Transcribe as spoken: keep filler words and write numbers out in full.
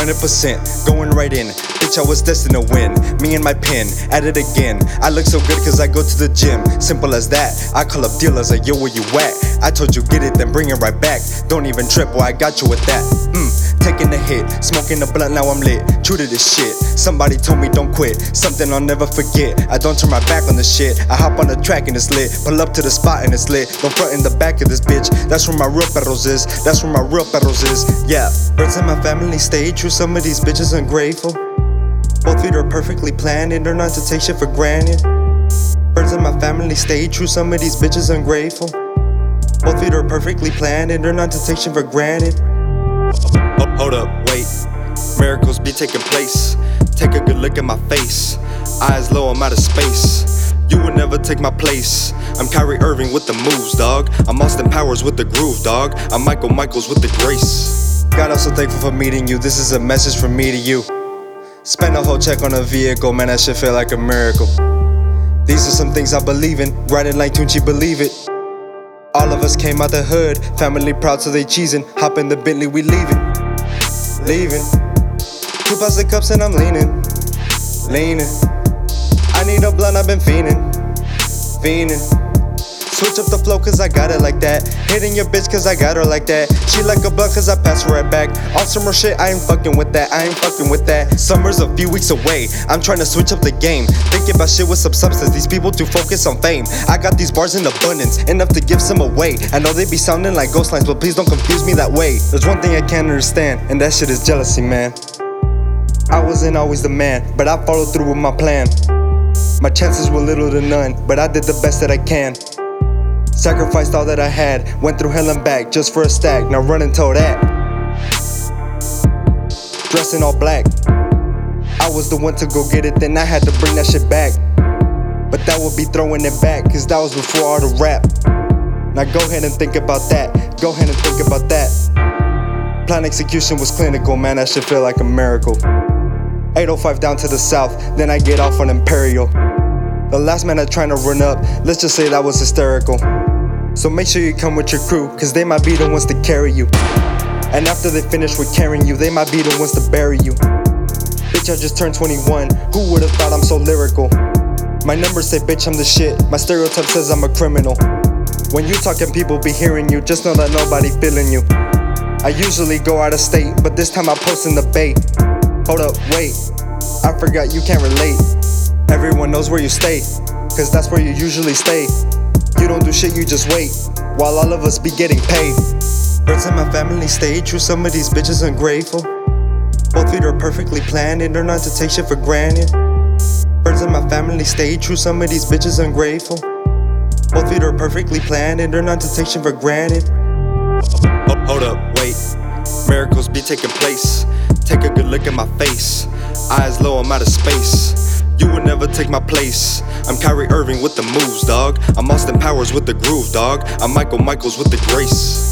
hundred percent, going right in. Bitch, I was destined to win. Me and my pen, at it again. I look so good cause I go to the gym. Simple as that. I call up dealers like, yo, where you at? I told you get it, then bring it right back. Don't even trip, boy, I got you with that. Mmm, taking the hit, smoking the blunt, now I'm lit. True to this shit. Somebody told me don't quit. Something I'll never forget. I don't turn my back on the shit. I hop on the track and it's lit. Pull up to the spot and it's lit. Don't front in the back of this bitch. That's where my real perros is. That's where my real perros is. Yeah. Birds in my family stay true. Some of these bitches ungrateful. Both feet are perfectly planned and they're not to take shit for granted. Birds in my family stay true. Some of these bitches ungrateful. Both feet are perfectly planned and they're not to take shit for granted. Oh, hold up, wait. Miracles be taking place. Take a good look at my face. Eyes low, I'm out of space. You would never take my place. I'm Kyrie Irving with the moves, dog. I'm Austin Powers with the groove, dog. I'm Michael Michaels with the grace. God, I'm so thankful for meeting you. This is a message from me to you. Spend a whole check on a vehicle, man, that shit feel like a miracle. These are some things I believe in. Riding like Tunchi, believe it. All of us came out the hood. Family proud, so they cheesing. Hop in the Bentley, we leaving. Leaving. Two plastic cups and I'm leaning. Leaning. I need a blunt, I've been fiending. Fiending. Switch up the flow cause I got it like that. Hitting your bitch cause I got her like that. She like a blunt cause I pass her right back. On some more shit, I ain't fucking with that. I ain't fucking with that. Summer's a few weeks away. I'm trying to switch up the game. Thinking about shit with some substance. These people too focused on fame. I got these bars in abundance, enough to give some away. I know they be sounding like ghost lines, but please don't confuse me that way. There's one thing I can't understand, and that shit is jealousy, man. I wasn't always the man, but I followed through with my plan. My chances were little to none, but I did the best that I can. Sacrificed all that I had, went through hell and back just for a stack. Now run and tell that. Dressing all black, I was the one to go get it, then I had to bring that shit back. But that would be throwing it back, cause that was before all the rap. Now go ahead and think about that, go ahead and think about that. Plan execution was clinical, man, that shit feel like a miracle. eight oh five down to the south, then I get off on Imperial. The last man that trying to run up, let's just say that was hysterical. So make sure you come with your crew, cause they might be the ones to carry you. And after they finish with carrying you, they might be the ones to bury you. Bitch, I just turned twenty-one, who would've thought I'm so lyrical? My numbers say bitch I'm the shit, my stereotype says I'm a criminal. When you talking people be hearing you, just know that nobody feeling you. I usually go out of state, but this time I post in the bay. Hold up, wait, I forgot you can't relate. Everyone knows where you stay, cause that's where you usually stay. You don't do shit, you just wait, while all of us be getting paid. Birds in my family stay true, some of these bitches ungrateful. Both feet are perfectly planned and they're not to take shit for granted. Birds in my family stay true, some of these bitches ungrateful. Both feet are perfectly planned and they're not to take shit for granted. Oh, hold up, wait, miracles be taking place. Take a good look at my face. Eyes low, I'm out of space. You would never take my place. I'm Kyrie Irving with the moves, dog. I'm Austin Powers with the groove, dog. I'm Michael Michaels with the grace.